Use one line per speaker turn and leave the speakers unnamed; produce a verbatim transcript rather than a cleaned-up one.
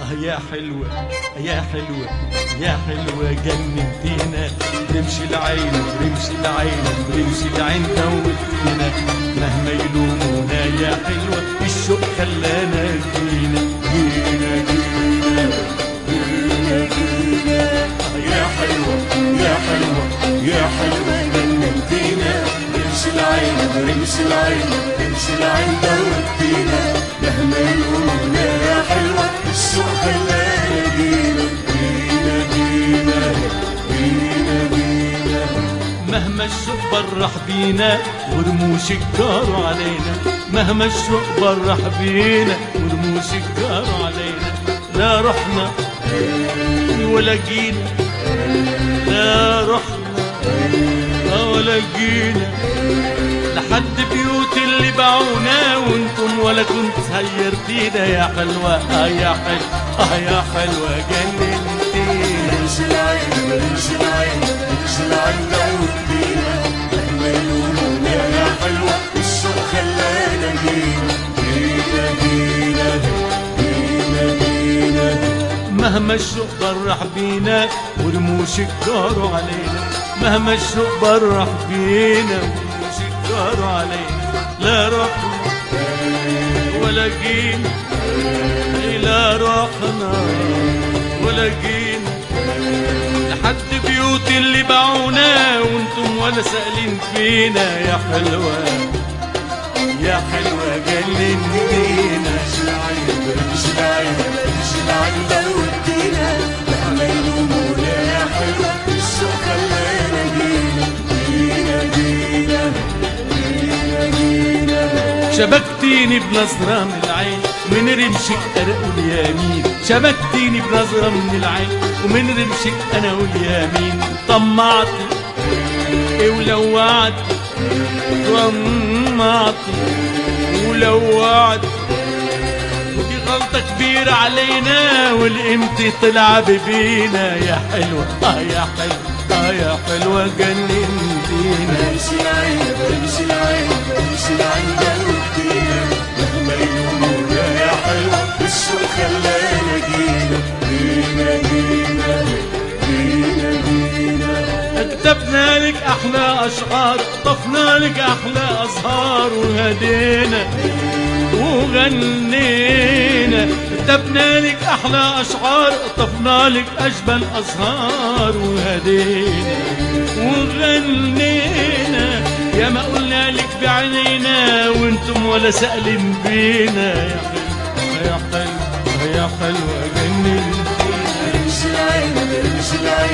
يا حلوة يا حلوة يا حلوة جننتينا، رمش العين رمش العين رمش العين دوتينا، مهما يلومونا يا حلوة الشوق خلانا جينا جينا جينا جينا جينا. يا حلوة يا حلوة يا حلوة جننتينا، رمش العين رمش العين رمش العين دوتينا، مهما يلومونا يا حلوة الشوق خلانا جينا جينا جينا جينا جينا. مهما الشوق برح بينا ورموش الجار علينا، مهما الشوق برح بينا ورموش الجار علينا، لا رحنا ولا جينا لا رحنا ولا جينا لحد بيوت اللي باعونا، وانتم ولا كنت سيرتينا يا حلوة اه يا حلوة اه يا حلوة جننتينا. رمش العين رمش العين رمش العين دوتينا، مهما يلومونا يا حلوة الشوق خلانا جينا جينا جينا جينا جينا. مهما الشوق برح بينا ورموش الجار علينا، مهما الشوق برح بينا ورموش الجار علينا، لا رحنا ولا جينا لا رحنا ولا جينا لحد بيوت اللي باعونا، وانتم ولا سائلين فينا يا حلوة يا حلوة جننتينا. رمش العين رمش العين رمش العين دوتينا، مهما يلومونا يا حلوة الشوق خلانا جينا جينا جينا جينا جينا. شبكتيني بنظرة من العين ومن رمشك انا واليمين، شبكتيني بنظرة من العين ومن رمشك انا واليمين، طمعتي ولوعتي طمعتي ولوعتي، ودي غلطة كبيرة علينا والقيمتي طلع ببينا يا حلوة اه يا حلوة اه يا حلوة جننتينا. رمش العين رمش العين رمش العين دوتينا، مهما يلومونا يا حلوة الشوق خلانا جينا جينا جينا جينا جينا. كتبنا لك احلى اشعار طفنا لك احلى ازهار وهدينا وغنينا، كتبنا لك احلى اشعار طفنا لك اجمل ازهار وهدينا وغنينا، يا ما قلنا لك بعينينا وانتم ولا سألين بينا يا حلوة يا حلوة يا حلوة جننتينا. رمش العين رمش العين